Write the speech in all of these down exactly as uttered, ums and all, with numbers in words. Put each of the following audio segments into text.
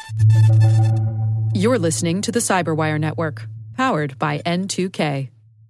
You're listening to the Cyberwire Network, powered by N two K.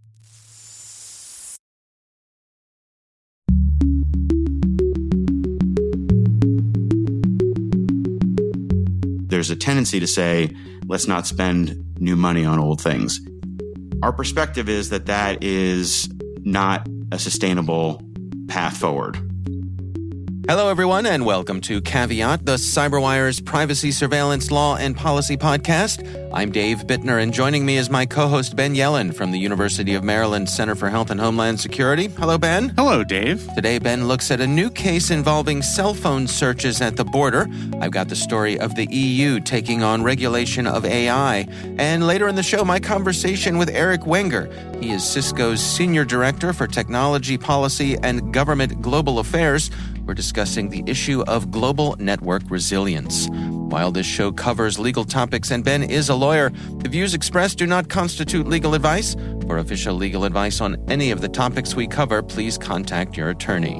There's a tendency to say, let's not spend new money on old things. Our perspective is that that is not a sustainable path forward. Hello, everyone, and welcome to Caveat, the CyberWire's privacy, surveillance, law, and policy podcast. I'm Dave Bittner, and joining me is my co-host Ben Yellen from the University of Maryland Center for Health and Homeland Security. Hello, Ben. Hello, Dave. Today, Ben looks at a new case involving cell phone searches at the border. I've got the story of the E U taking on regulation of A I. And later in the show, my conversation with Eric Wenger. He is Cisco's Senior Director for Technology Policy and Government Global Affairs. We're discussing the issue of global network resilience. While this show covers legal topics and Ben is a lawyer, the views expressed do not constitute legal advice. For official legal advice on any of the topics we cover, please contact your attorney.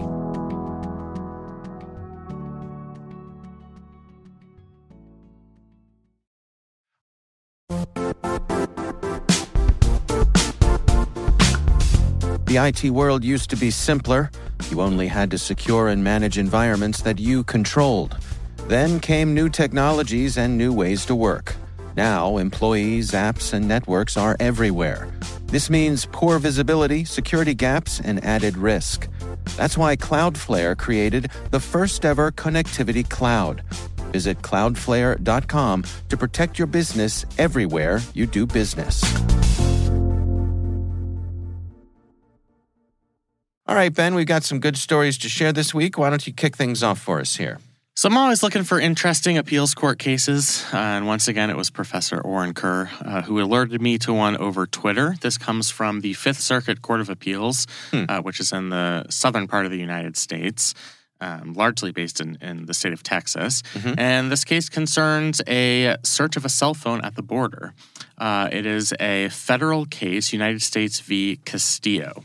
The I T world used to be simpler. You only had to secure and manage environments that you controlled. Then came new technologies and new ways to work. Now, employees, apps, and networks are everywhere. This means poor visibility, security gaps, and added risk. That's why Cloudflare created the first-ever connectivity cloud. Visit cloudflare dot com to protect your business everywhere you do business. All right, Ben, we've got some good stories to share this week. Why don't you kick things off for us here? So I'm always looking for interesting appeals court cases. Uh, and once again, it was Professor Oren Kerr uh, who alerted me to one over Twitter. This comes from the Fifth Circuit Court of Appeals, hmm. uh, which is in the southern part of the United States, um, largely based in, in the state of Texas. Mm-hmm. And this case concerns a search of a cell phone at the border. Uh, it is a federal case, United States v. Castillo.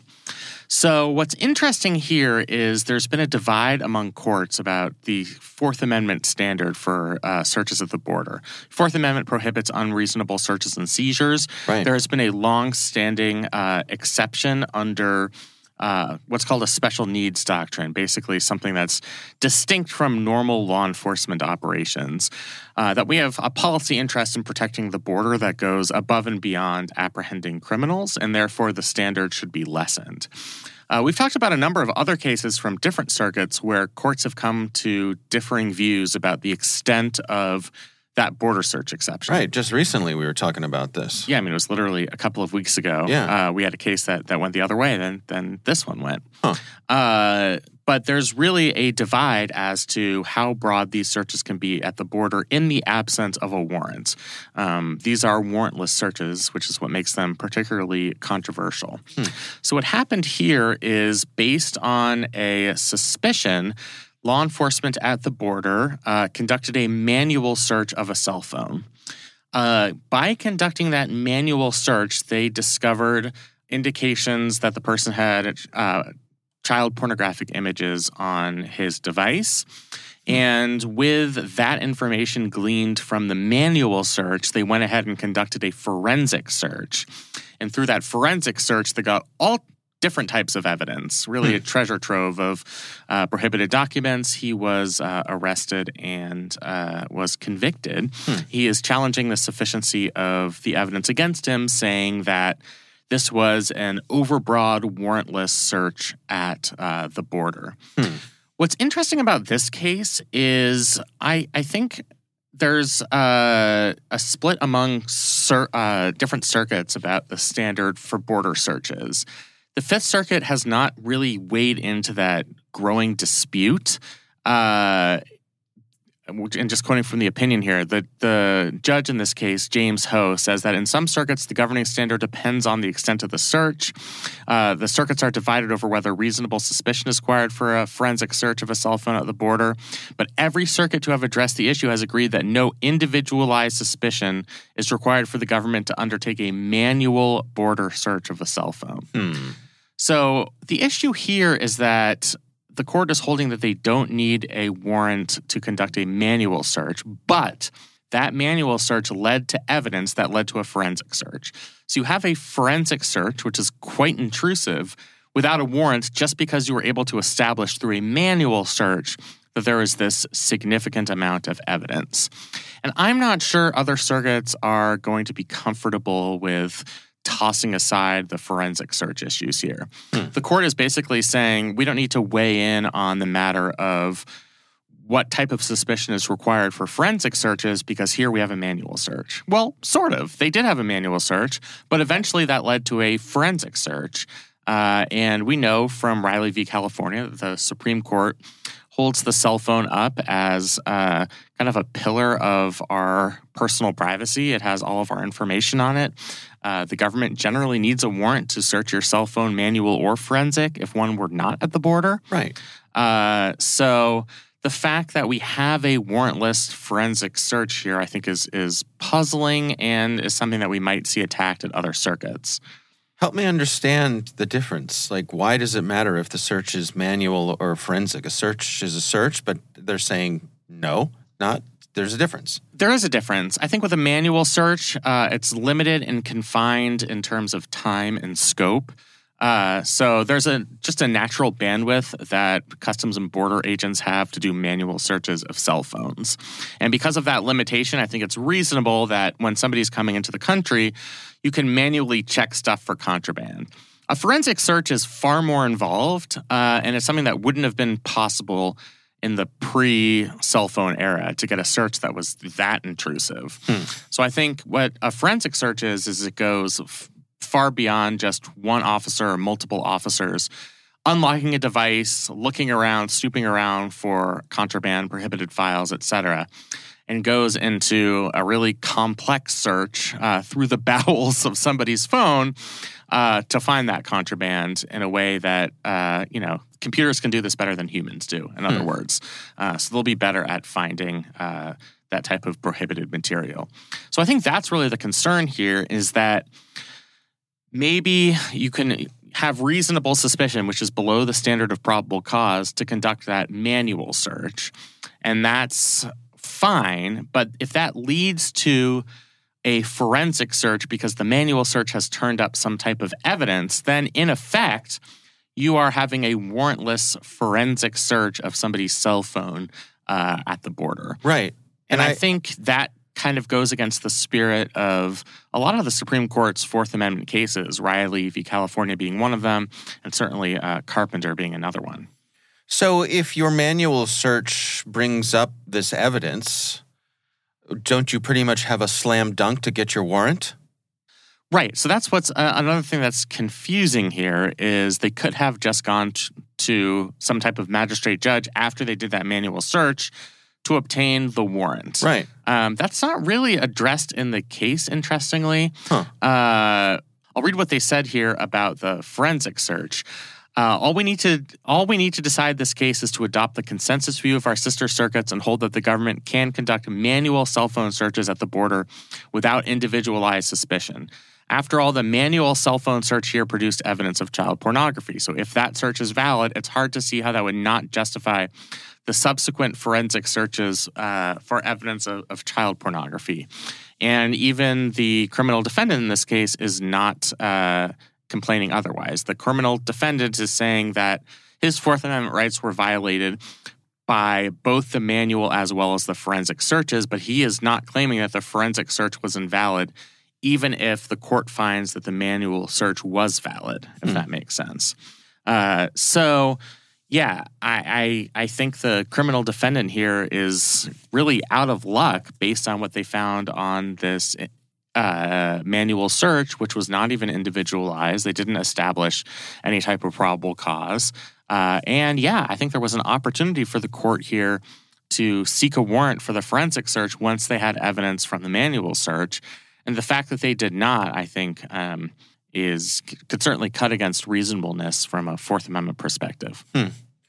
So what's interesting here is there's been a divide among courts about the Fourth Amendment standard for uh, searches at the border. Fourth Amendment prohibits unreasonable searches and seizures. Right. There has been a long-standing uh, exception under uh, what's called a special needs doctrine, basically something that's distinct from normal law enforcement operations, uh, that we have a policy interest in protecting the border that goes above and beyond apprehending criminals, and therefore the standard should be lessened. Uh, we've talked about a number of other cases from different circuits where courts have come to differing views about the extent of that border search exception. Right. Just recently we were talking about this. Yeah, I mean, it was literally a couple of weeks ago. Yeah. Uh, we had a case that, that went the other way than, than this one went. Huh. Uh, but there's really a divide as to how broad these searches can be at the border in the absence of a warrant. Um, these are warrantless searches, which is what makes them particularly controversial. Hmm. So what happened here is based on a suspicion, law enforcement at the border uh, conducted a manual search of a cell phone. Uh, by conducting that manual search, they discovered indications that the person had uh, child pornographic images on his device. And with that information gleaned from the manual search, they went ahead and conducted a forensic search. And through that forensic search, they got all different types of evidence, really a treasure trove of uh, prohibited documents. He was uh, arrested and uh, was convicted. Hmm. He is challenging the sufficiency of the evidence against him, saying that this was an overbroad, warrantless search at uh, the border. Hmm. What's interesting about this case is I, I think there's uh, a split among cir- uh, different circuits about the standard for border searches. The Fifth Circuit has not really weighed into that growing dispute. Uh, and just quoting from the opinion here, the, the judge in this case, James Ho, says that in some circuits, the governing standard depends on the extent of the search. Uh, the circuits are divided over whether reasonable suspicion is required for a forensic search of a cell phone at the border. But every circuit to have addressed the issue has agreed that no individualized suspicion is required for the government to undertake a manual border search of a cell phone. Hmm. So the issue here is that the court is holding that they don't need a warrant to conduct a manual search, but that manual search led to evidence that led to a forensic search. So you have a forensic search, which is quite intrusive, without a warrant just because you were able to establish through a manual search that there is this significant amount of evidence. And I'm not sure other circuits are going to be comfortable with tossing aside the forensic search issues here. Hmm. The court is basically saying we don't need to weigh in on the matter of what type of suspicion is required for forensic searches because here we have a manual search. Well, sort of. They did have a manual search, but eventually that led to a forensic search. Uh, and we know from Riley v. California that the Supreme Court holds the cell phone up as uh, kind of a pillar of our personal privacy. It has all of our information on it. Uh, the government generally needs a warrant to search your cell phone, manual or forensic, if one were not at the border. Right. Uh, so the fact that we have a warrantless forensic search here, I think, is is puzzling and is something that we might see attacked at other circuits. Help me understand the difference. Like, why does it matter if the search is manual or forensic? A search is a search, but they're saying no, not. There's a difference. There is a difference. I think with a manual search, uh, it's limited and confined in terms of time and scope. Uh, so there's a just a natural bandwidth that Customs and Border agents have to do manual searches of cell phones. And because of that limitation, I think it's reasonable that when somebody's coming into the country, you can manually check stuff for contraband. A forensic search is far more involved, uh, and it's something that wouldn't have been possible in the pre-cell phone era to get a search that was that intrusive. Hmm. So I think what a forensic search is, is it goes f- far beyond just one officer or multiple officers unlocking a device, looking around, snooping around for contraband, prohibited files, et cetera, and goes into a really complex search uh, through the bowels of somebody's phone uh, to find that contraband in a way that, uh, you know, computers can do this better than humans do, in other hmm. words. Uh, so they'll be better at finding uh, that type of prohibited material. So I think that's really the concern here, is that maybe you can have reasonable suspicion, which is below the standard of probable cause, to conduct that manual search. And that's fine, but if that leads to a forensic search because the manual search has turned up some type of evidence, then in effect, you are having a warrantless forensic search of somebody's cell phone uh, at the border. Right. And, and I, I think that kind of goes against the spirit of a lot of the Supreme Court's Fourth Amendment cases, Riley v. California being one of them, and certainly uh, Carpenter being another one. So if your manual search brings up this evidence, don't you pretty much have a slam dunk to get your warrant? Right. So that's what's uh, another thing that's confusing here is they could have just gone t- to some type of magistrate judge after they did that manual search to obtain the warrant. Right. Um, that's not really addressed in the case, interestingly. Huh. Uh, I'll read what they said here about the forensic search. Uh, all we need to all we need to decide this case is to adopt the consensus view of our sister circuits and hold that the government can conduct manual cell phone searches at the border without individualized suspicion. After all, the manual cell phone search here produced evidence of child pornography. So if that search is valid, it's hard to see how that would not justify the subsequent forensic searches uh, for evidence of, of child pornography. And even the criminal defendant in this case is not uh, complaining otherwise. The criminal defendant is saying that his Fourth Amendment rights were violated by both the manual as well as the forensic searches, but he is not claiming that the forensic search was invalid, even if the court finds that the manual search was valid, if mm. that makes sense. Uh, so, yeah, I, I I think the criminal defendant here is really out of luck based on what they found on this uh, manual search, which was not even individualized. They didn't establish any type of probable cause. Uh, and, yeah, I think there was an opportunity for the court here to seek a warrant for the forensic search once they had evidence from the manual search. And the fact that they did not, I think, um, is could certainly cut against reasonableness from a Fourth Amendment perspective. Hmm.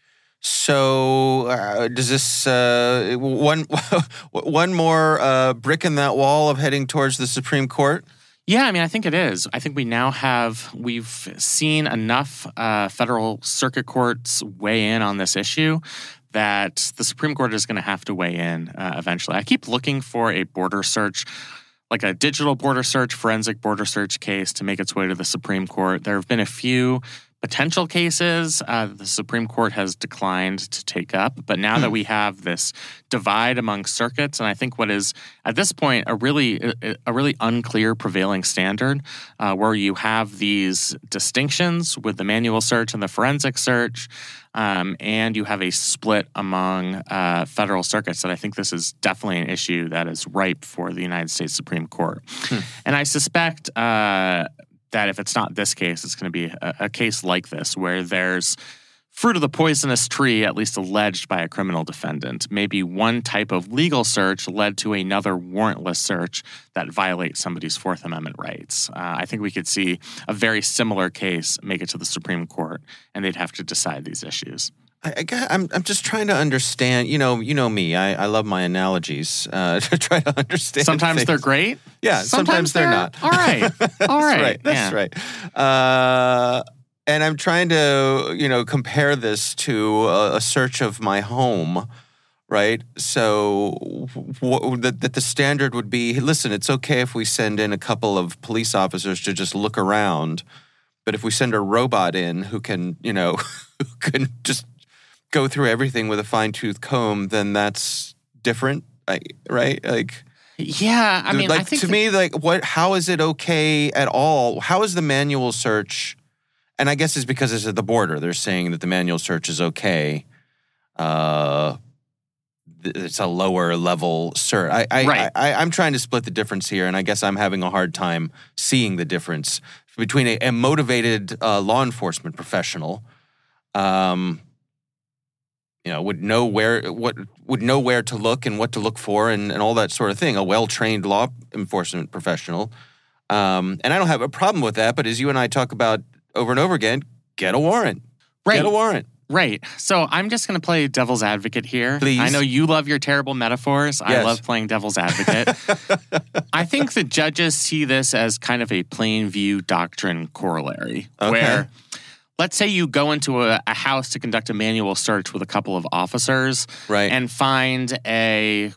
So uh, does this uh, one one more uh, brick in that wall of heading towards the Supreme Court? Yeah, I mean, I think it is. I think we now have, we've seen enough uh, federal circuit courts weigh in on this issue that the Supreme Court is going to have to weigh in uh, eventually. I keep looking for a border search, like a digital border search, forensic border search case to make its way to the Supreme Court. There have been a few potential cases uh, the Supreme Court has declined to take up. But now that we have this divide among circuits, and I think what is at this point a really a really unclear prevailing standard, uh, where you have these distinctions with the manual search and the forensic search, um, and you have a split among uh, federal circuits, that I think this is definitely an issue that is ripe for the United States Supreme Court. Hmm. And I suspect uh, that if it's not this case, it's going to be a, a case like this, where there's fruit of the poisonous tree, at least alleged by a criminal defendant. Maybe one type of legal search led to another warrantless search that violates somebody's Fourth Amendment rights. Uh, I think we could see a very similar case make it to the Supreme Court, and they'd have to decide these issues. I, I, I'm I'm just trying to understand. You know, you know me. I, I love my analogies uh, to try to understand. Sometimes things. they're great. Yeah, sometimes, sometimes they're, they're not. All right, all right. That's right. That's yeah. right. Uh, and I'm trying to, you know, compare this to a, a search of my home, right? So w- that, that the standard would be: listen, it's okay if we send in a couple of police officers to just look around, but if we send a robot in who can, you know, who can just go through everything with a fine-tooth comb, then that's different, right? Like, yeah, I mean, like I think to that- me, like, what? How is it okay at all? How is the manual search? And I guess it's because it's at the border. They're saying that the manual search is okay. Uh, it's a lower level search. I, I, right. I, I, I'm trying to split the difference here, and I guess I'm having a hard time seeing the difference between a, a motivated uh, law enforcement professional. Um. You know, would know where what would know where to look and what to look for and, and all that sort of thing. A well-trained law enforcement professional. Um, and I don't have a problem with that, but as you and I talk about over and over again, get a warrant. Right. Get a warrant. Right. So I'm just going to play devil's advocate here. Please. I know you love your terrible metaphors. Yes. I love playing devil's advocate. I think the judges see this as kind of a plain view doctrine corollary, Okay. where let's say you go into a, a house to conduct a manual search with a couple of officers, Right. and find a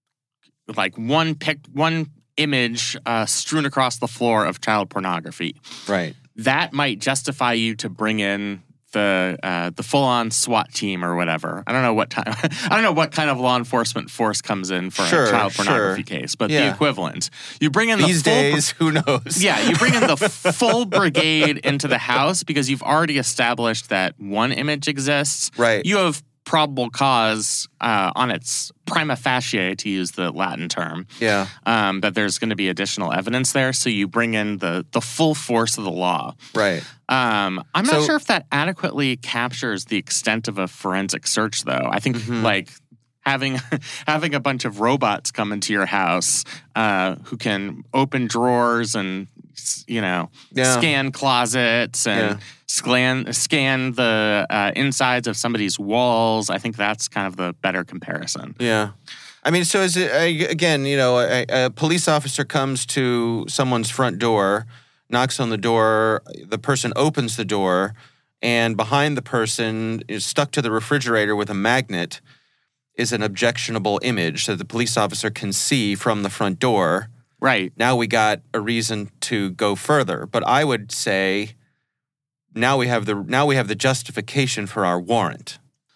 like one pic, one image uh, strewn across the floor of child pornography. Right. That might justify you to bring in the uh, the full on SWAT team or whatever. I don't know what time. I don't know what kind of law enforcement force comes in for Sure, a child pornography sure. case, but Yeah. the equivalent. You bring in These the full days, who knows? Yeah, you bring in the full brigade into the house because you've already established that one image exists. Right. You have probable cause uh, on its prima facie, to use the Latin term, Yeah. um, that there's going to be additional evidence there. So you bring in the the full force of the law. Right. Um, I'm So- not sure if that adequately captures the extent of a forensic search, though. I think Mhm. like having having a bunch of robots come into your house uh, who can open drawers and you know Yeah. scan closets and Yeah. scan scan the uh, insides of somebody's walls. I think that's kind of the better comparison. Yeah. I mean, so is it, uh, again, you know, a, a police officer comes to someone's front door, knocks on the door, the person opens the door, and behind the person is stuck to the refrigerator with a magnet is an objectionable image that the police officer can see from the front door. Right. Now we got a reason to go further. But I would say now we have the now we have the justification for our warrant.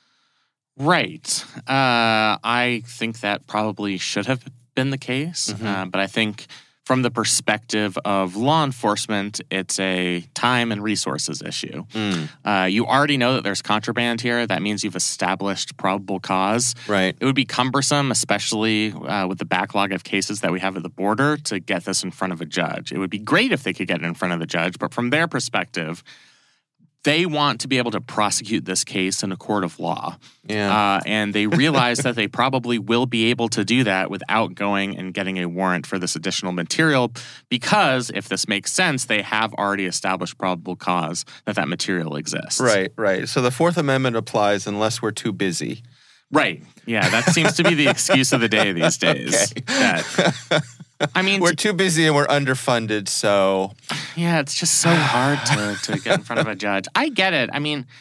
Right. Uh, I think that probably should have been the case. Mhm. Uh, but I think from the perspective of law enforcement, it's a time and resources issue. Mm, Uh, you already know that there's contraband here. That means you've established probable cause. right. It would be cumbersome, especially uh, with the backlog of cases that we have at the border, to get this in front of a judge. It would be great if they could get it in front of the judge, but from their perspective, they want to be able to prosecute this case in a court of law. Yeah. Uh, and they realize that they probably will be able to do that without going and getting a warrant for this additional material, because if this makes sense, they have already established probable cause that that material exists. Right, right. So the Fourth Amendment applies unless we're too busy. Right. Yeah, that seems to be the excuse of the day these days. Okay. That, I mean, We're too busy and we're underfunded, so yeah, it's just so hard to, to get in front of a judge. I get it. I mean,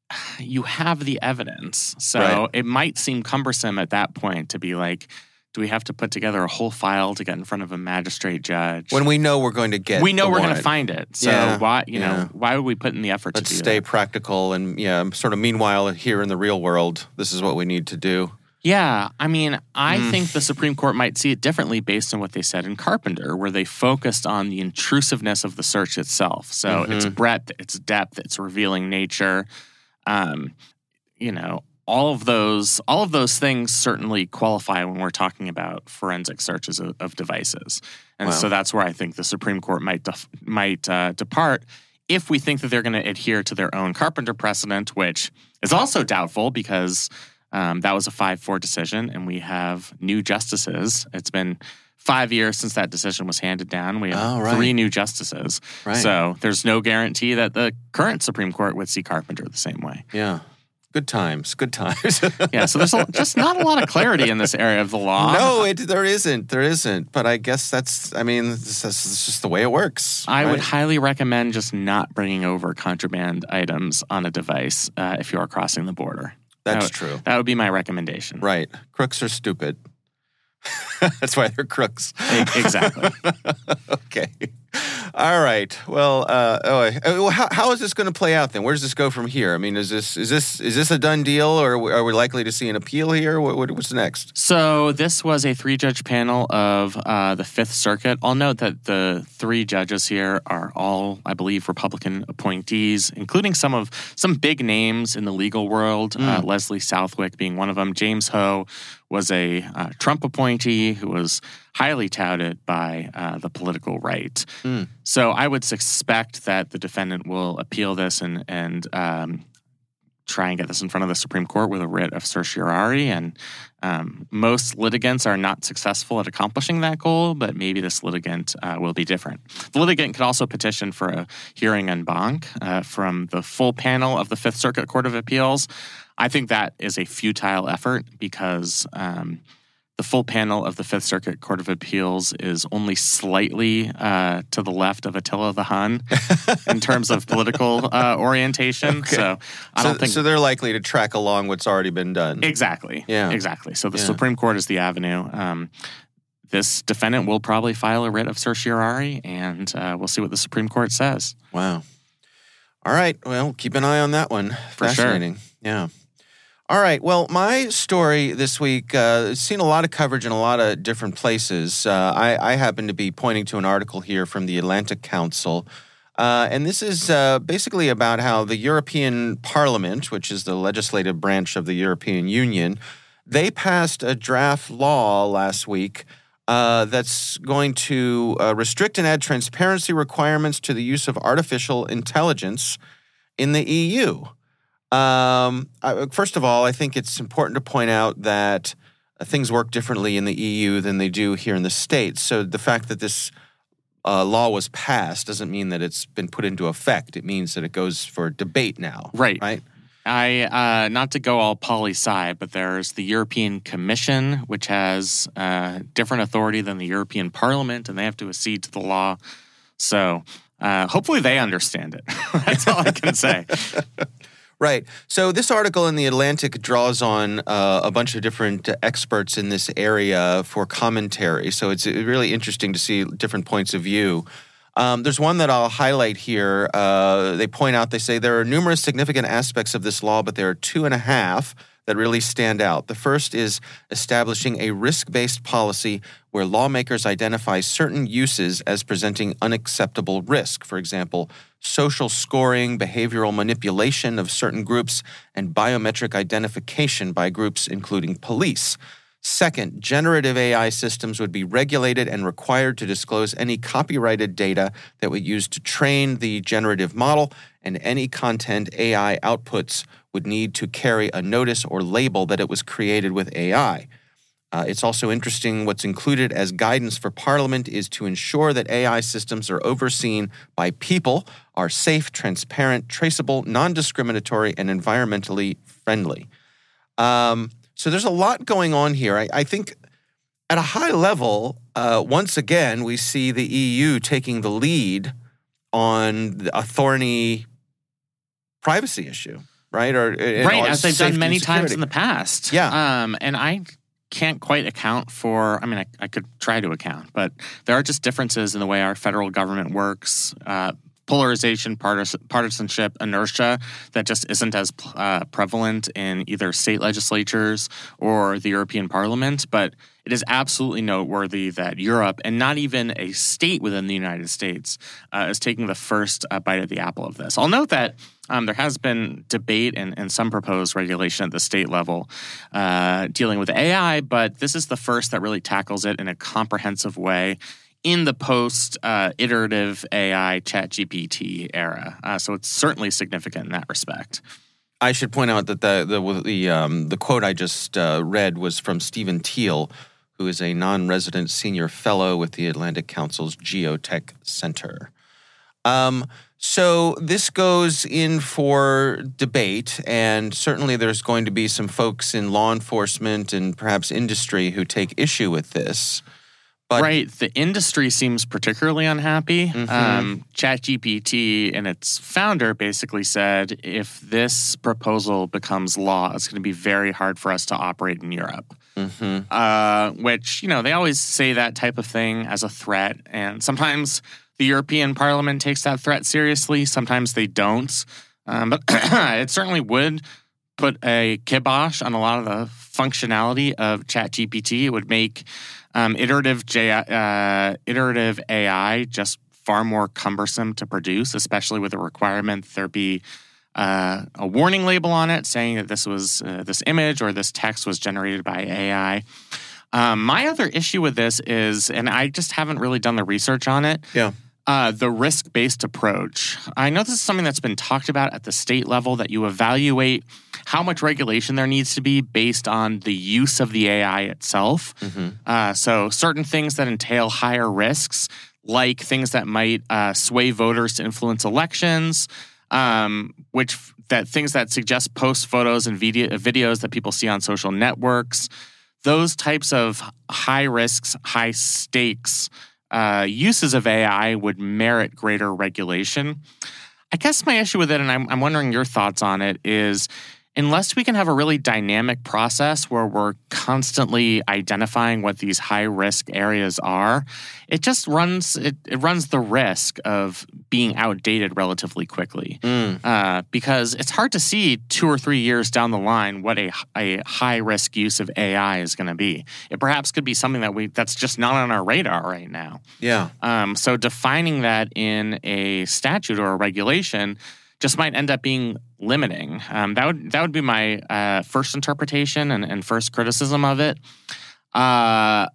you have the evidence. So Right. it might seem cumbersome at that point to be like, do we have to put together a whole file to get in front of a magistrate judge? When we know we're going to get we know the we're going warrant. to find it. So Yeah, why, you yeah. know, why would we put in the effort Let's to do stay that? practical and, yeah, sort of meanwhile here in the real world, this is what we need to do. Yeah, I mean, I Mm. think the Supreme Court might see it differently based on what they said in Carpenter, where they focused on the intrusiveness of the search itself. So Mm-hmm. its breadth, its depth, its revealing nature. Um, you know, all of those, all of those things certainly qualify when we're talking about forensic searches of, of devices, and Wow. so that's where I think the Supreme Court might def- might uh, depart if we think that they're going to adhere to their own Carpenter precedent, which is also doubtful because um, that was a five four decision, and we have new justices. It's been five years since that decision was handed down. We have Oh, right. three new justices, Right. so there's no guarantee that the current Supreme Court would see Carpenter the same way. Yeah. Good times. Good times. Yeah, so there's a, just not a lot of clarity in this area of the law. No, it, there isn't. There isn't. But I guess that's, I mean, this, this is just the way it works. I right? would highly recommend just not bringing over contraband items on a device uh, if you are crossing the border. That's That would- true. That would be my recommendation. Right. Crooks are stupid. That's why they're crooks. E- Exactly. Okay. All right. Well, uh, oh, uh, well, how, how is this going to play out then? Where does this go from here? I mean, is this is this is this a done deal, or are we likely to see an appeal here? What, what, what's next? So this was a three-judge panel of uh, the Fifth Circuit. I'll note that the three judges here are all, I believe, Republican appointees, including some of some big names in the legal world. Uh, Leslie Southwick being one of them. James Ho was a uh, Trump appointee who was highly touted by uh, the political right. Mm. So I would suspect that the defendant will appeal this and and um, try and get this in front of the Supreme Court with a writ of certiorari. And um, most litigants are not successful at accomplishing that goal, but maybe this litigant uh, will be different. The litigant could also petition for a hearing en banc uh, from the full panel of the Fifth Circuit Court of Appeals. I think that is a futile effort because um, the full panel of the Fifth Circuit Court of Appeals is only slightly uh, to the left of Attila the Hun in terms of political uh, orientation. Okay. So I so, don't think so. They're likely to track along what's already been done. exactly. Yeah. exactly. So the Yeah. Supreme Court is the avenue. Um, this defendant will probably file a writ of certiorari, and uh, we'll see what the Supreme Court says. Wow. All right. Well, keep an eye on that one. For sure. Fascinating. Yeah. All right. Well, my story this week uh, has seen a lot of coverage in a lot of different places. Uh, I, I happen to be pointing to an article here from the Atlantic Council. Uh, and this is uh, basically about how the European Parliament, which is the legislative branch of the European Union, they passed a draft law last week uh, that's going to uh, restrict and add transparency requirements to the use of artificial intelligence in the E U. Um, I, first of all, I think it's important to point out that uh, things work differently in the E U than they do here in the States. So the fact that this uh, law was passed doesn't mean that it's been put into effect. It means that it goes for debate now. Right. Right? I uh, not to go all poli-sci, but there's the European Commission, which has uh, different authority than the European Parliament, and they have to accede to the law. So uh, hopefully they understand it. That's all I can say. Right. So this article in The Atlantic draws on uh, a bunch of different experts in this area for commentary. So it's really interesting to see different points of view. Um, there's one that I'll highlight here. Uh, they point out, they say, there are numerous significant aspects of this law, but there are two and a half that really stand out. The first is establishing a risk-based policy where lawmakers identify certain uses as presenting unacceptable risk. For example, social scoring, behavioral manipulation of certain groups, and biometric identification by groups including police. Second, generative A I systems would be regulated and required to disclose any copyrighted data that we use to train the generative model, and any content A I outputs would need to carry a notice or label that it was created with A I. Uh, it's also interesting what's included as guidance for Parliament is to ensure that A I systems are overseen by people, are safe, transparent, traceable, non-discriminatory, and environmentally friendly. Um, so there's a lot going on here. I, I think at a high level, uh, once again, we see the E U taking the lead on a thorny privacy issue. right? Or right, as they've done many times in the past. Yeah. Um, and I can't quite account for, I mean, I, I could try to account, but there are just differences in the way our federal government works, uh, polarization, partis- partisanship, inertia that just isn't as uh, prevalent in either state legislatures or the European Parliament. But it is absolutely noteworthy that Europe, and not even a state within the United States, uh, is taking the first uh, bite of the apple of this. I'll note that um, there has been debate and, and some proposed regulation at the state level uh, dealing with A I, but this is the first that really tackles it in a comprehensive way in the post-iterative uh, A I ChatGPT era. Uh, so it's certainly significant in that respect. I should point out that the the the, um, the quote I just uh, read was from Stephen Teal, who is a non-resident senior fellow with the Atlantic Council's Geotech Center. Um, so this goes in for debate, and certainly there's going to be some folks in law enforcement and perhaps industry who take issue with this. But, right. The industry seems particularly unhappy. Mm-hmm. Um, ChatGPT and its founder basically said, if this proposal becomes law, it's going to be very hard for us to operate in Europe. Mm-hmm. Uh, which, you know, they always say that type of thing as a threat. And sometimes the European Parliament takes that threat seriously. Sometimes they don't. Um, but it certainly would put a kibosh on a lot of the functionality of ChatGPT. It would make um, iterative J, uh, iterative A I just far more cumbersome to produce, especially with the requirement that there be uh, a warning label on it saying that this was uh, this image or this text was generated by A I. Um, my other issue with this is, and I just haven't really done the research on it, Yeah. Uh, the risk-based approach. I know this is something that's been talked about at the state level, that you evaluate how much regulation there needs to be based on the use of the A I itself. Mm-hmm. Uh, so certain things that entail higher risks, like things that might uh, sway voters to influence elections, um, which that things that suggest post photos and video, videos that people see on social networks. Those types of high risks, high stakes Uh, uses of A I would merit greater regulation. I guess my issue with it, and I'm, I'm wondering your thoughts on it, is unless we can have a really dynamic process where we're constantly identifying what these high-risk areas are, it just runs it, it runs the risk of being outdated relatively quickly. Mm. Uh, because it's hard to see two or three years down the line what a, a high-risk use of A I is going to be. It perhaps could be something that we that's just not on our radar right now. Yeah. Um, so defining that in a statute or a regulation just might end up being limiting. Um, that would that would be my uh, first interpretation and, and first criticism of it. Uh,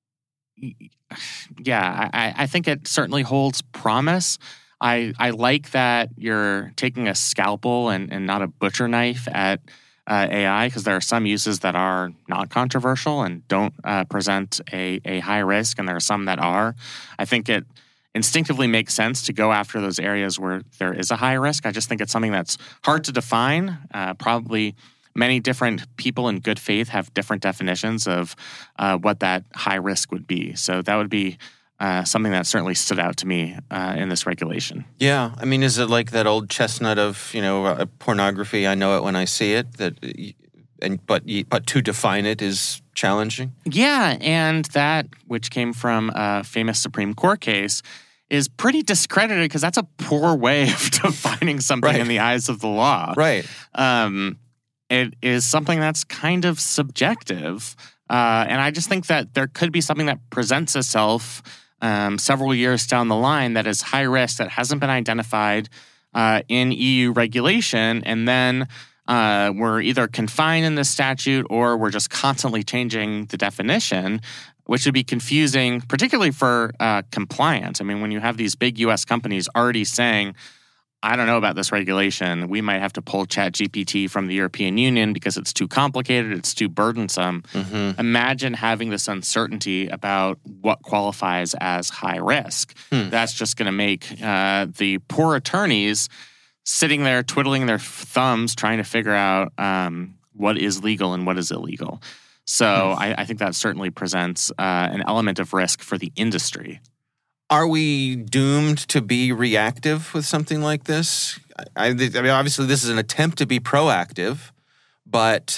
yeah, I, I think it certainly holds promise. I I like that you're taking a scalpel and, and not a butcher knife at uh, A I, because there are some uses that are not controversial and don't uh, present a, a high risk, and there are some that are. I think it instinctively makes sense to go after those areas where there is a high risk. I just think it's something that's hard to define. Uh, probably many different people in good faith have different definitions of uh, what that high risk would be. So that would be uh, something that certainly stood out to me uh, in this regulation. Yeah. I mean, is it like that old chestnut of, you know, uh, pornography? I know it when I see it. That, and but but to define it is challenging. Yeah, and that, which came from a famous Supreme Court case, is pretty discredited because that's a poor way of defining something Right. in the eyes of the law. Right. Um, it is something that's kind of subjective. Uh, and I just think that there could be something that presents itself um, several years down the line that is high risk, that hasn't been identified uh, in E U regulation, and then uh, we're either confined in the statute or we're just constantly changing the definition, which would be confusing, particularly for uh, compliance. I mean, when you have these big U S companies already saying, I don't know about this regulation, we might have to pull ChatGPT from the European Union because it's too complicated, it's too burdensome. Mm-hmm. Imagine having this uncertainty about what qualifies as high risk. Hmm. That's just going to make uh, the poor attorneys sitting there twiddling their thumbs trying to figure out um, what is legal and what is illegal. So I, I think that certainly presents uh, an element of risk for the industry. Are we doomed to be reactive with something like this? I, I mean, obviously, this is an attempt to be proactive, but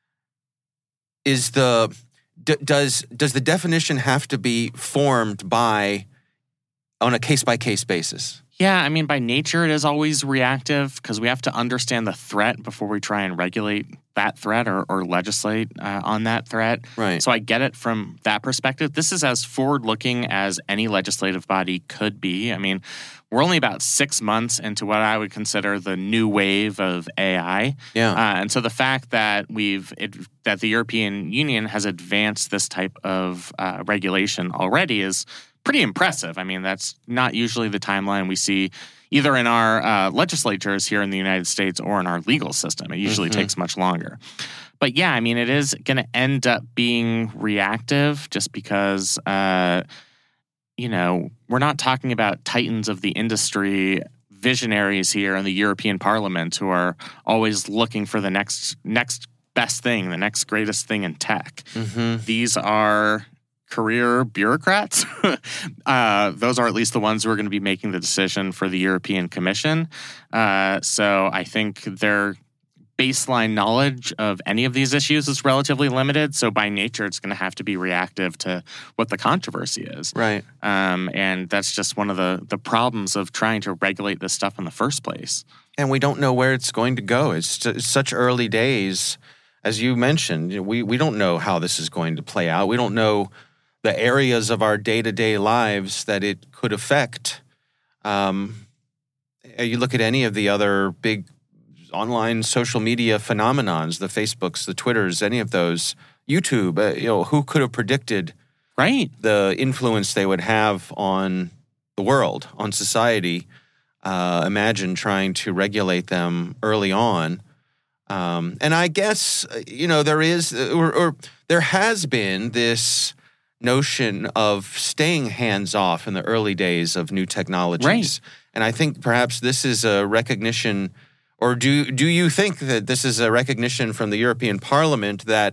is the d- does does the definition have to be formed by on a case by case basis? Yeah, I mean, by nature, it is always reactive because we have to understand the threat before we try and regulate that threat or, or legislate uh, on that threat. Right. So I get it from that perspective. This is as forward-looking as any legislative body could be. I mean, we're only about six months into what I would consider the new wave of A I. Yeah. Uh, and so the fact that we've it, that the European Union has advanced this type of uh, regulation already is pretty impressive. I mean, that's not usually the timeline we see either in our uh, legislatures here in the United States or in our legal system. It usually mm-hmm. takes much longer. But yeah, I mean, it is going to end up being reactive just because, uh, you know, we're not talking about titans of the industry, visionaries here in the European Parliament who are always looking for the next next best thing, the next greatest thing in tech. Mm-hmm. These are career bureaucrats. uh, those are at least the ones who are going to be making the decision for the European Commission. Uh, so I think their baseline knowledge of any of these issues is relatively limited. So by nature, it's going to have to be reactive to what the controversy is. Right. Um, and that's just one of the, the problems of trying to regulate this stuff in the first place. And we don't know where it's going to go. It's, it's such early days. As you mentioned, we, we don't know how this is going to play out. We don't know the areas of our day-to-day lives that it could affect. Um, you look at any of the other big online social media phenomenons, the Facebooks, the Twitters, any of those, YouTube, uh, you know, who could have predicted right. the influence they would have on the world, on society? Uh, imagine trying to regulate them early on. Um, and I guess, you know, there is, or, or there has been this notion of staying hands-off in the early days of new technologies. Right. And I think perhaps this is a recognition, or do do you think that this is a recognition from the European Parliament that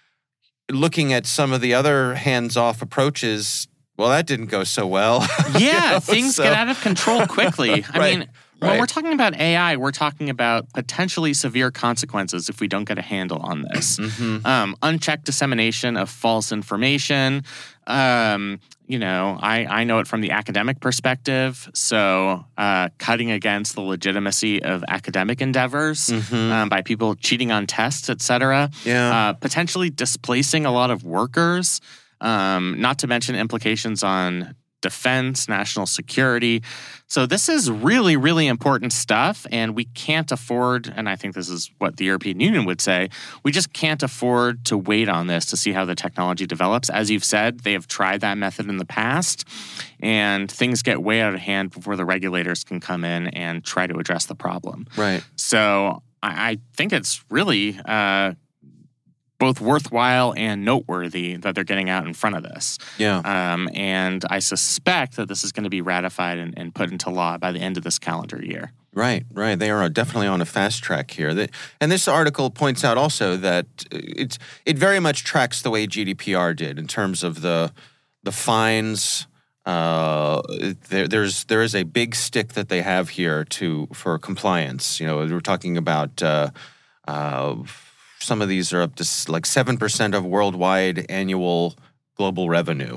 looking at some of the other hands-off approaches, well, that didn't go so well. Yeah, you know, things so. get out of control quickly. I Right. mean, Right. when we're talking about A I, we're talking about potentially severe consequences if we don't get a handle on this. Mm-hmm. Um, unchecked dissemination of false information. Um, you know, I, I know it from the academic perspective. So uh, cutting against the legitimacy of academic endeavors Mm-hmm. um, by people cheating on tests, et cetera. Yeah. Uh, potentially displacing a lot of workers, um, not to mention implications on defense, national security. So this is really, really important stuff, and we can't afford, and I think this is what the European Union would say, we just can't afford to wait on this to see how the technology develops. As you've said, they have tried that method in the past, and things get way out of hand before the regulators can come in and try to address the problem. Right. So I, I think it's really uh, both worthwhile and noteworthy that they're getting out in front of this. Yeah. Um, and I suspect that this is going to be ratified and, and put into law by the end of this calendar year. Right, right. They are definitely on a fast track here. That, and this article points out also that it's it very much tracks the way G D P R did in terms of the the fines. Uh, there, there's there is a big stick that they have here to for compliance. You know, we're talking about uh, uh, some of these are up to like seven percent of worldwide annual global revenue.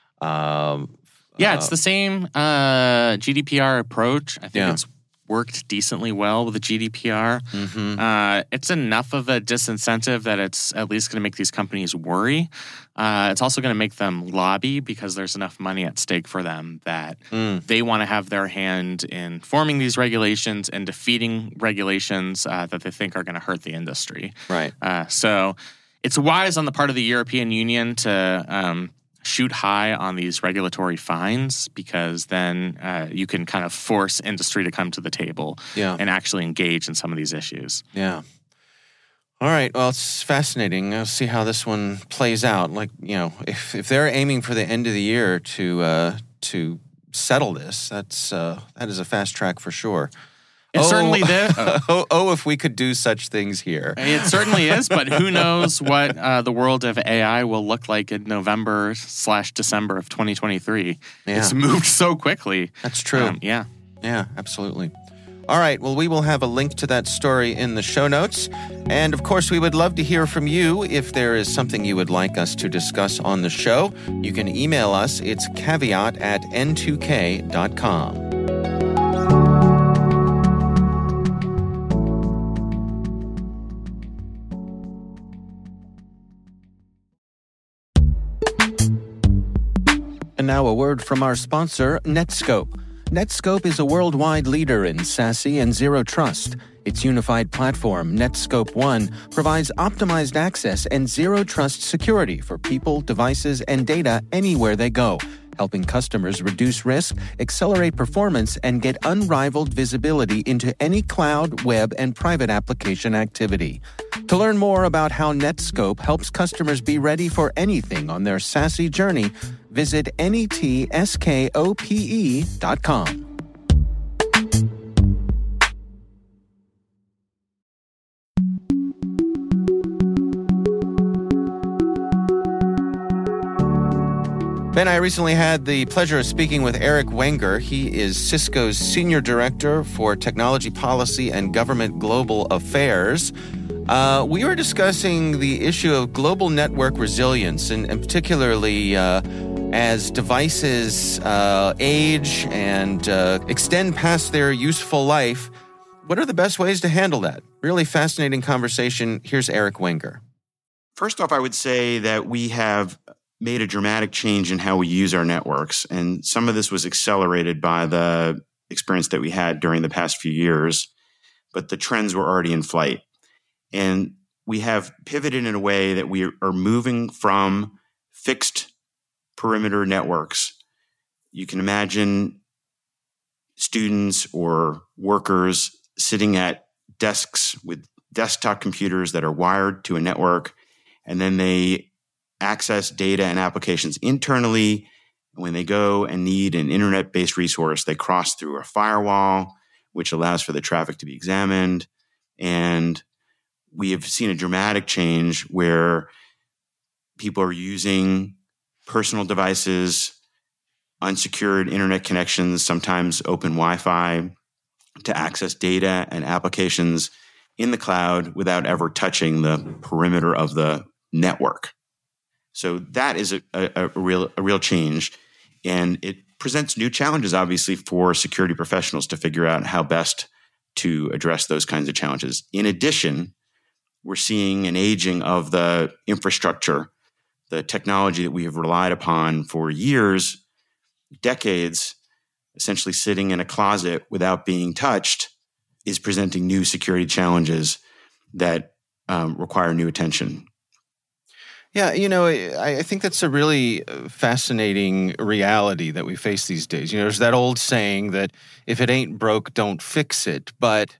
Um, Yeah, uh, it's the same uh, G D P R approach. I think Yeah. it's worked decently well with the G D P R. mhm. Uh, it's enough of a disincentive that it's at least going to make these companies worry. Uh, it's also going to make them lobby because there's enough money at stake for them that Mm. they want to have their hand in forming these regulations and defeating regulations uh, that they think are going to hurt the industry. Right. Uh, so it's wise on the part of the European Union to um, shoot high on these regulatory fines because then uh, you can kind of force industry to come to the table Yeah. and actually engage in some of these issues. Yeah. All right. Well, it's fascinating. I'll see how this one plays out. Like, you know, if if they're aiming for the end of the year to uh, to settle this, that's uh, that is a fast track for sure. It oh, certainly did. oh, oh, if we could do such things here. It certainly is, but who knows what uh, the world of A I will look like in November slash December of twenty twenty-three. Yeah. It's moved so quickly. That's true. Um, yeah. Yeah, absolutely. All right, well, we will have a link to that story in the show notes. And, of course, we would love to hear from you. If there is something you would like us to discuss on the show, you can email us. It's caveat at n two k dot com. And now a word from our sponsor, Netskope. Netskope is a worldwide leader in SASE and Zero Trust. Its unified platform, Netskope One, provides optimized access and Zero Trust security for people, devices, and data anywhere they go, helping customers reduce risk, accelerate performance, and get unrivaled visibility into any cloud, web, and private application activity. To learn more about how Netskope helps customers be ready for anything on their SASE journey, visit netskope dot com. Ben, I recently had the pleasure of speaking with Eric Wenger. He is Cisco's Senior Director for Technology Policy and Government Global Affairs. Uh, we were discussing the issue of global network resilience, and, and particularly uh, as devices uh, age and uh, extend past their useful life. What are the best ways to handle that? Really fascinating conversation. Here's Eric Wenger. First off, I would say that we have made a dramatic change in how we use our networks. And some of this was accelerated by the experience that we had during the past few years, but the trends were already in flight. And we have pivoted in a way that we are moving from fixed perimeter networks. You can imagine students or workers sitting at desks with desktop computers that are wired to a network, and then they access data and applications internally. When they go and need an internet-based resource, they cross through a firewall, which allows for the traffic to be examined. And we have seen a dramatic change where people are using personal devices, unsecured internet connections, sometimes open Wi-Fi, to access data and applications in the cloud without ever touching the perimeter of the network. So that is a, a, a real a real change, and it presents new challenges, obviously, for security professionals to figure out how best to address those kinds of challenges. In addition, we're seeing an aging of the infrastructure, the technology that we have relied upon for years, decades, essentially sitting in a closet without being touched, is presenting new security challenges that um, require new attention. Yeah, you know, I, I think that's a really fascinating reality that we face these days. You know, there's that old saying that if it ain't broke, don't fix it. But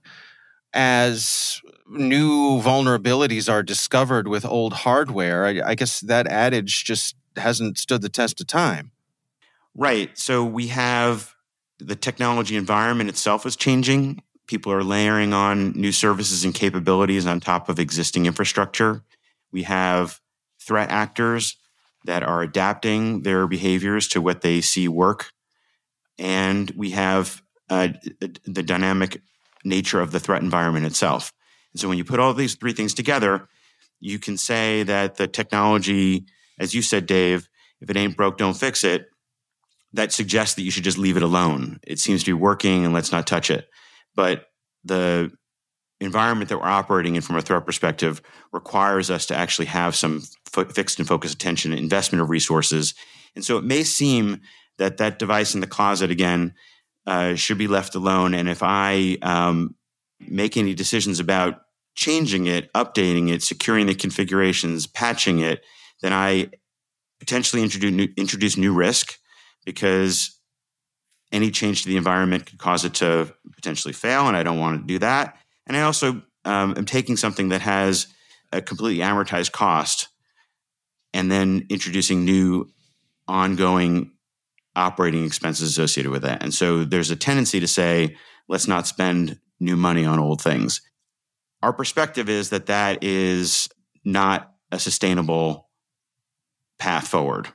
as new vulnerabilities are discovered with old hardware, I, I guess that adage just hasn't stood the test of time. Right. So we have the technology environment itself is changing. People are layering on new services and capabilities on top of existing infrastructure. We have threat actors that are adapting their behaviors to what they see work. And we have uh, the dynamic nature of the threat environment itself. And so when you put all these three things together, you can say that the technology, as you said, Dave, if it ain't broke, don't fix it. That suggests that you should just leave it alone. It seems to be working and let's not touch it. But the environment that we're operating in from a threat perspective requires us to actually have some f- fixed and focused attention, investment of resources. And so it may seem that that device in the closet, again, uh, should be left alone. And if I um, make any decisions about changing it, updating it, securing the configurations, patching it, then I potentially introduce new, introduce new risk, because any change to the environment could cause it to potentially fail, and I don't want to do that. And I also um, am taking something that has a completely amortized cost and then introducing new ongoing operating expenses associated with that. And so there's a tendency to say, let's not spend new money on old things. Our perspective is that that is not a sustainable path forward.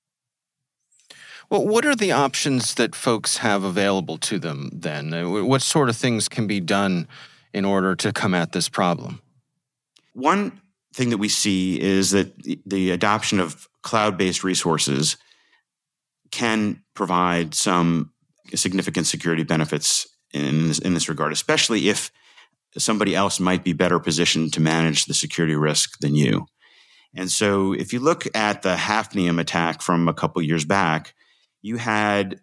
Well, what are the options that folks have available to them then? What sort of things can be done in order to come at this problem? One thing that we see is that the adoption of cloud-based resources can provide some significant security benefits in this, in this regard, especially if somebody else might be better positioned to manage the security risk than you. And so if you look at the Hafnium attack from a couple years back, you had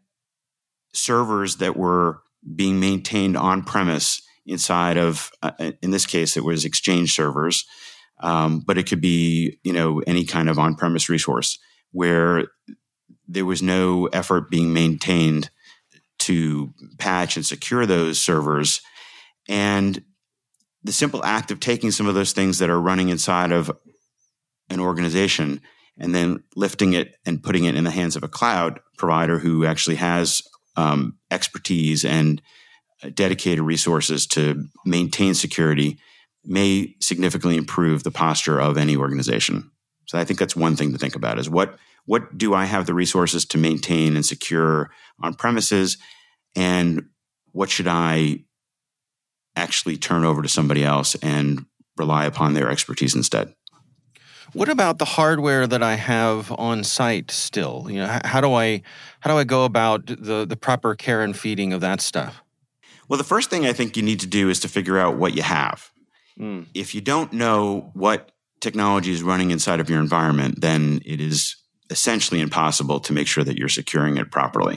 servers that were being maintained on-premise inside of, uh, in this case, it was Exchange servers, um, but it could be, you know, any kind of on-premise resource where there was no effort being maintained to patch and secure those servers. And the simple act of taking some of those things that are running inside of an organization and then lifting it and putting it in the hands of a cloud provider who actually has um, expertise and dedicated resources to maintain security may significantly improve the posture of any organization. So I think that's one thing to think about is what, what do I have the resources to maintain and secure on premises, and what should I actually turn over to somebody else and rely upon their expertise instead? What about the hardware that I have on site still? You know, how do I how do I go about the, the proper care and feeding of that stuff? Well, the first thing I think you need to do is to figure out what you have. Mm. If you don't know what technology is running inside of your environment, then it is essentially impossible to make sure that you're securing it properly.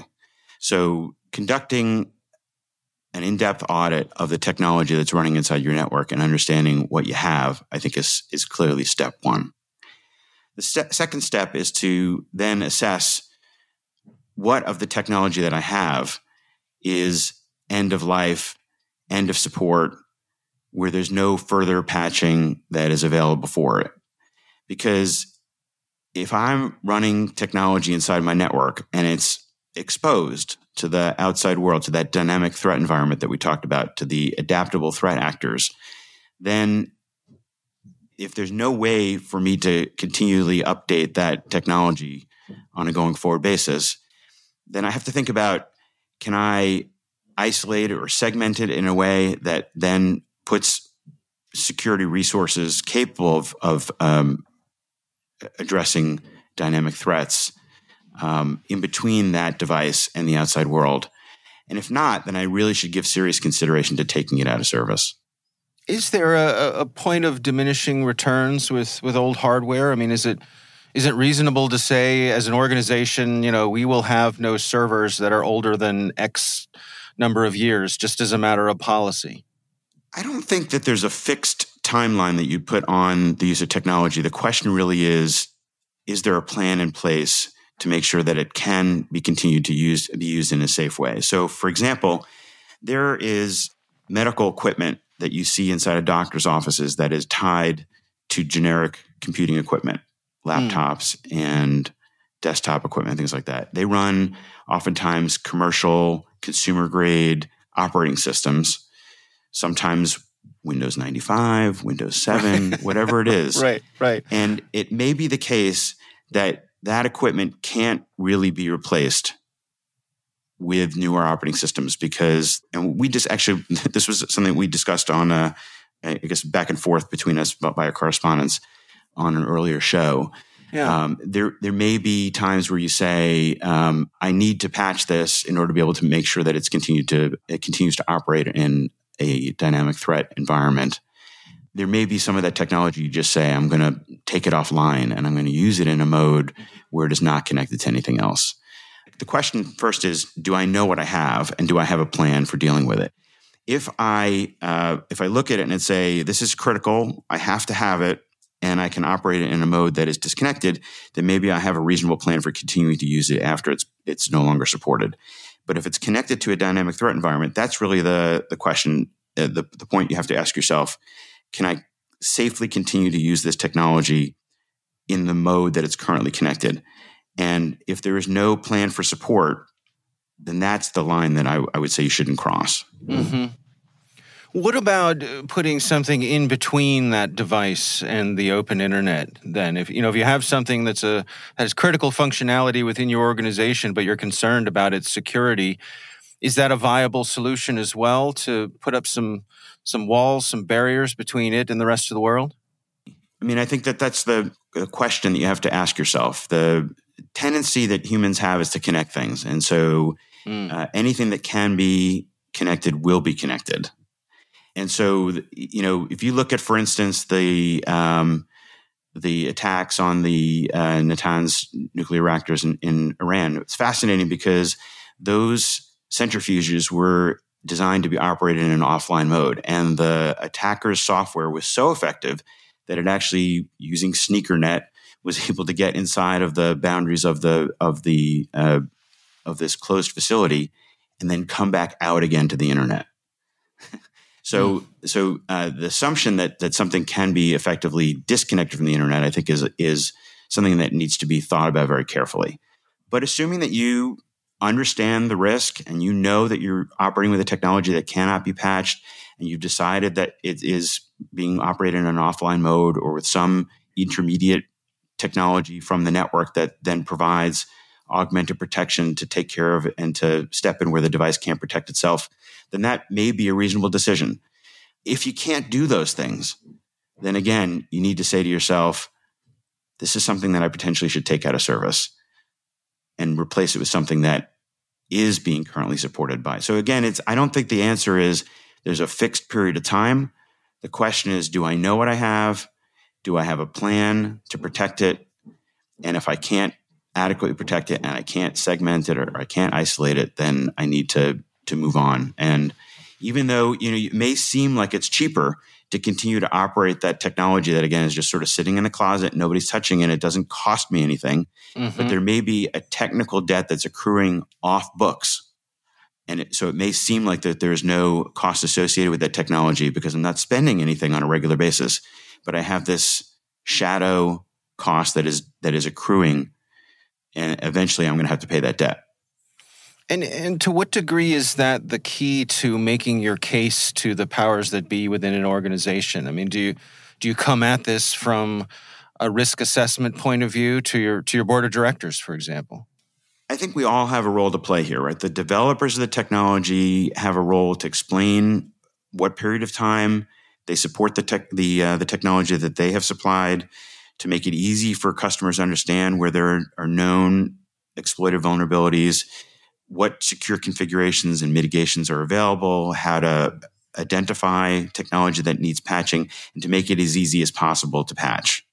So conducting an in-depth audit of the technology that's running inside your network and understanding what you have, I think is, is clearly step one. The st- second step is to then assess what of the technology that I have is end of life, end of support, where there's no further patching that is available for it. Because if I'm running technology inside my network and it's exposed to the outside world, to that dynamic threat environment that we talked about, to the adaptable threat actors, then if there's no way for me to continually update that technology on a going forward basis, then I have to think about, can I isolate it or segment it in a way that then puts security resources capable of, of um, addressing dynamic threats um, in between that device and the outside world? And if not, then I really should give serious consideration to taking it out of service. Is there a, a point of diminishing returns with, with old hardware? I mean, is it is it reasonable to say as an organization, you know, we will have no servers that are older than X number of years, just as a matter of policy? I don't think that there's a fixed timeline that you put on the use of technology. The question really is, is there a plan in place to make sure that it can be continued to use, be used in a safe way? So, for example, there is medical equipment that you see inside of doctors' offices that is tied to generic computing equipment, laptops mm. and desktop equipment, things like that. They run oftentimes commercial, consumer-grade operating systems, sometimes Windows ninety-five, Windows seven, whatever it is. Right, right. And it may be the case that that equipment can't really be replaced with newer operating systems because, and we just actually, this was something we discussed on, uh, I guess, back and forth between us by a correspondence on an earlier show. Yeah. Um, there, there may be times where you say, um, I need to patch this in order to be able to make sure that it's continued to, it continues to operate in a dynamic threat environment. There may be some of that technology you just say, I'm going to take it offline and I'm going to use it in a mode where it is not connected to anything else. The question first is, do I know what I have and do I have a plan for dealing with it? If I, uh, if I look at it and say, this is critical, I have to have it, and I can operate it in a mode that is disconnected, then maybe I have a reasonable plan for continuing to use it after it's it's no longer supported. But if it's connected to a dynamic threat environment, that's really the, the question, uh, the, the point you have to ask yourself. Can I safely continue to use this technology in the mode that it's currently connected? And if there is no plan for support, then that's the line that I, I would say you shouldn't cross. Mm-hmm. What about putting something in between that device and the open internet then? If you know, if you have something that's a has critical functionality within your organization, but you're concerned about its security, is that a viable solution as well, to put up some some walls, some barriers between it and the rest of the world? I mean, I think that that's the question that you have to ask yourself. The tendency that humans have is to connect things. And so mm. uh, anything that can be connected will be connected. And so, you know, if you look at, for instance, the um, the attacks on the uh, Natanz nuclear reactors in, in Iran, it's fascinating because those centrifuges were designed to be operated in an offline mode. And the attacker's software was so effective that it actually, using SneakerNet, was able to get inside of the boundaries of the of the uh, of this closed facility and then come back out again to the internet. So, mm. so uh, the assumption that that something can be effectively disconnected from the internet, I think, is is something that needs to be thought about very carefully. But assuming that you understand the risk and you know that you're operating with a technology that cannot be patched, and you've decided that it is being operated in an offline mode or with some intermediate technology from the network that then provides augmented protection to take care of it and to step in where the device can't protect itself, then that may be a reasonable decision. If you can't do those things, then again, you need to say to yourself, this is something that I potentially should take out of service and replace it with something that is being currently supported by. So again, it's I don't think the answer is there's a fixed period of time. The question is, do I know what I have? Do I have a plan to protect it? And if I can't adequately protect it and I can't segment it or I can't isolate it, then I need to to move on. And even though, you know, it may seem like it's cheaper to continue to operate that technology that, again, is just sort of sitting in a closet, nobody's touching it, it doesn't cost me anything, mm-hmm. but there may be a technical debt that's accruing off books. And it, so it may seem like that there's no cost associated with that technology because I'm not spending anything on a regular basis, but I have this shadow cost that is that is accruing, and eventually I'm going to have to pay that debt. And and to what degree is that the key to making your case to the powers that be within an organization? I mean, do you do you come at this from a risk assessment point of view to your to your board of directors, for example? I think we all have a role to play here, right? The developers of the technology have a role to explain what period of time they support the tech, the uh, the technology that they have supplied, to make it easy for customers to understand where there are known exploited vulnerabilities, what secure configurations and mitigations are available, how to identify technology that needs patching, and to make it as easy as possible to patch.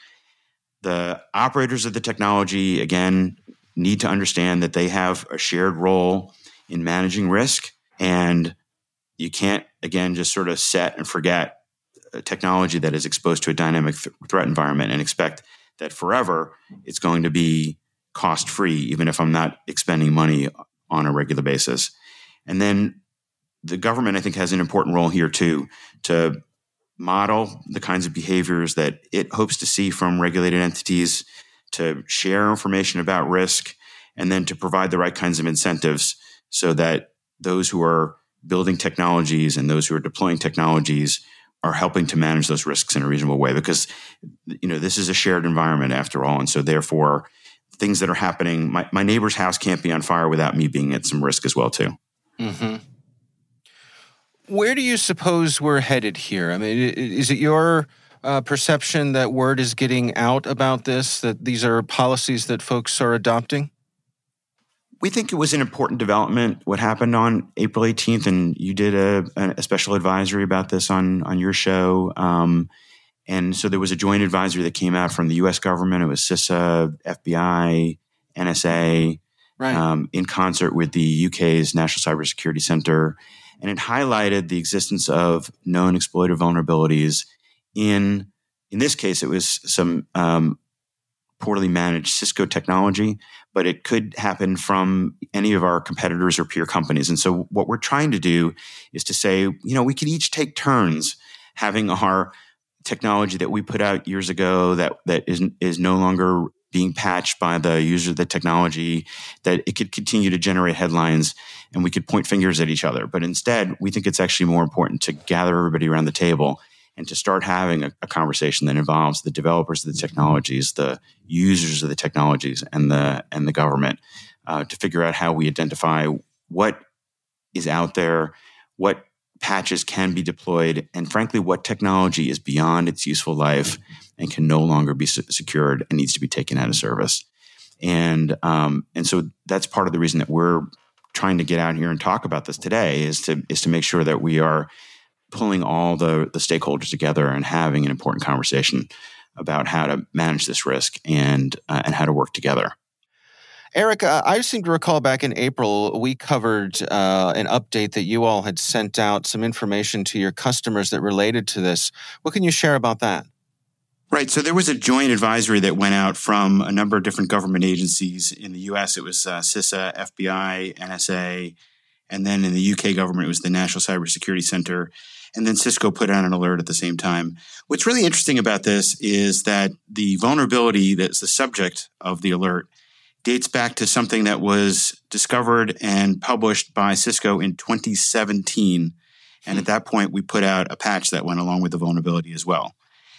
The operators of the technology, again, need to understand that they have a shared role in managing risk, and you can't, again, just sort of set and forget a technology that is exposed to a dynamic th- threat environment and expect that forever it's going to be cost-free, even if I'm not expending money on a regular basis. And then the government, I think, has an important role here too, to model the kinds of behaviors that it hopes to see from regulated entities, to share information about risk, and then to provide the right kinds of incentives so that those who are building technologies and those who are deploying technologies are helping to manage those risks in a reasonable way. Because, you know, this is a shared environment after all. And so therefore, things that are happening, my, my neighbor's house can't be on fire without me being at some risk as well too. Mm-hmm. Where do you suppose we're headed here? I mean, is it your uh, perception that word is getting out about this, that these are policies that folks are adopting? We think it was an important development, what happened on April eighteenth, and you did a, a special advisory about this on, on your show. Um, and so there was a joint advisory that came out from the U S government. It was CISA, F B I, N S A, right. um, in concert with the U K's National Cybersecurity Center. And it highlighted the existence of known exploited vulnerabilities in, in this case, it was some um, poorly managed Cisco technology, but it could happen from any of our competitors or peer companies. And so what we're trying to do is to say, you know, we could each take turns having our technology that we put out years ago that that is is no longer being patched by the user of the technology, that it could continue to generate headlines and we could point fingers at each other. But instead, we think it's actually more important to gather everybody around the table and to start having a, a conversation that involves the developers of the technologies, the users of the technologies, and the and the government uh, to figure out how we identify what is out there, what patches can be deployed, and frankly, what technology is beyond its useful life and can no longer be secured and needs to be taken out of service. And um, and so that's part of the reason that we're trying to get out here and talk about this today is to is to make sure that we are pulling all the, the stakeholders together and having an important conversation about how to manage this risk and uh, and how to work together. Eric, uh, I seem to recall back in April, we covered uh, an update that you all had sent out some information to your customers that related to this. What can you share about that? Right. So there was a joint advisory that went out from a number of different government agencies. In the U S, it was uh, CISA, F B I, N S A, and then in the U K government, it was the National Cybersecurity Center. And then Cisco put out an alert at the same time. What's really interesting about this is that the vulnerability that's the subject of the alert dates back to something that was discovered and published by Cisco in twenty seventeen. And at that point, we put out a patch that went along with the vulnerability as well.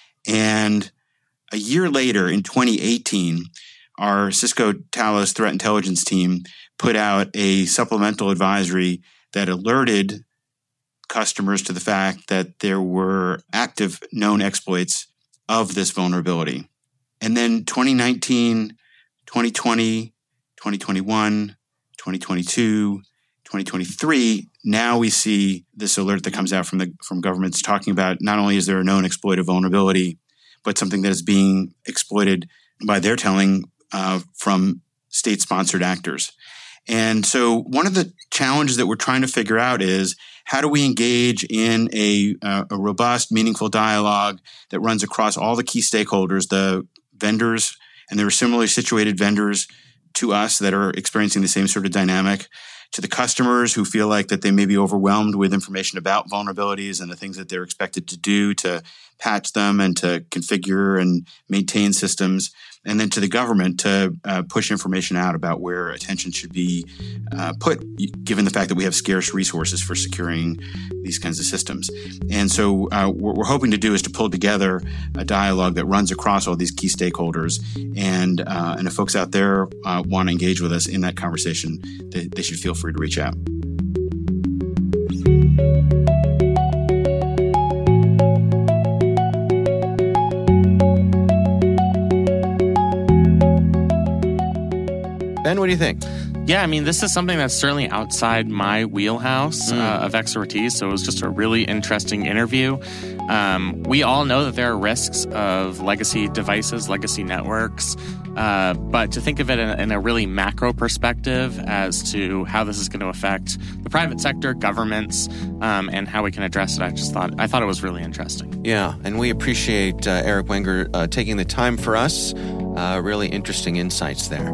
And a year later, in twenty eighteen, our Cisco Talos Threat Intelligence team put out a supplemental advisory that alerted customers to the fact that there were active known exploits of this vulnerability. And then twenty nineteen, twenty twenty, twenty twenty-one, twenty twenty-two, twenty twenty-three, now we see this alert that comes out from the from governments talking about not only is there a known exploited vulnerability, but something that is being exploited by their telling uh, from state-sponsored actors. And so one of the challenges that we're trying to figure out is how do we engage in a, uh, a robust, meaningful dialogue that runs across all the key stakeholders, the vendors, and there are similarly situated vendors to us that are experiencing the same sort of dynamic, to the customers who feel like that they may be overwhelmed with information about vulnerabilities and the things that they're expected to do to patch them and to configure and maintain systems, and then to the government to uh, push information out about where attention should be uh, put, given the fact that we have scarce resources for securing these kinds of systems. And so uh, what we're hoping to do is to pull together a dialogue that runs across all these key stakeholders. And uh, and if folks out there uh, want to engage with us in that conversation, they, they should feel free to reach out. Ben, what do you think? Yeah, I mean, this is something that's certainly outside my wheelhouse Mm. uh, of expertise. So it was just a really interesting interview. Um, we all know that there are risks of legacy devices, legacy networks. Uh, but to think of it in a, in a really macro perspective as to how this is going to affect the private sector, governments, um, and how we can address it, I just thought I thought it was really interesting. Yeah, and we appreciate uh, Eric Wenger uh, taking the time for us. Uh, really interesting insights there.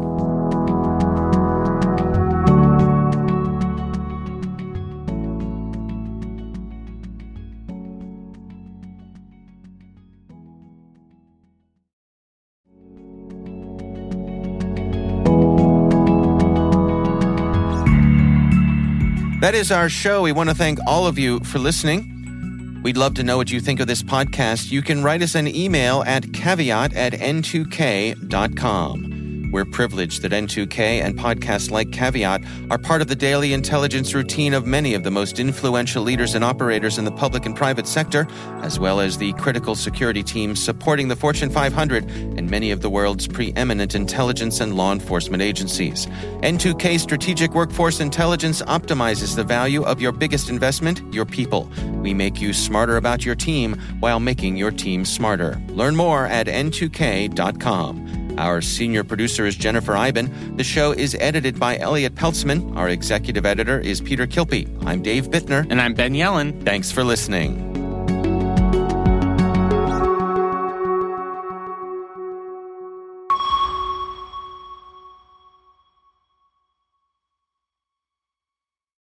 That is our show. We want to thank all of you for listening. We'd love to know what you think of this podcast. You can write us an email at caveat at n two k dot com. We're privileged that N two K and podcasts like Caveat are part of the daily intelligence routine of many of the most influential leaders and operators in the public and private sector, as well as the critical security teams supporting the Fortune five hundred and many of the world's preeminent intelligence and law enforcement agencies. N two K Strategic Workforce Intelligence optimizes the value of your biggest investment, your people. We make you smarter about your team while making your team smarter. Learn more at n two k dot com. Our senior producer is Jennifer Iben. The show is edited by Elliot Peltzman. Our executive editor is Peter Kilpie. I'm Dave Bittner. And I'm Ben Yellen. Thanks for listening.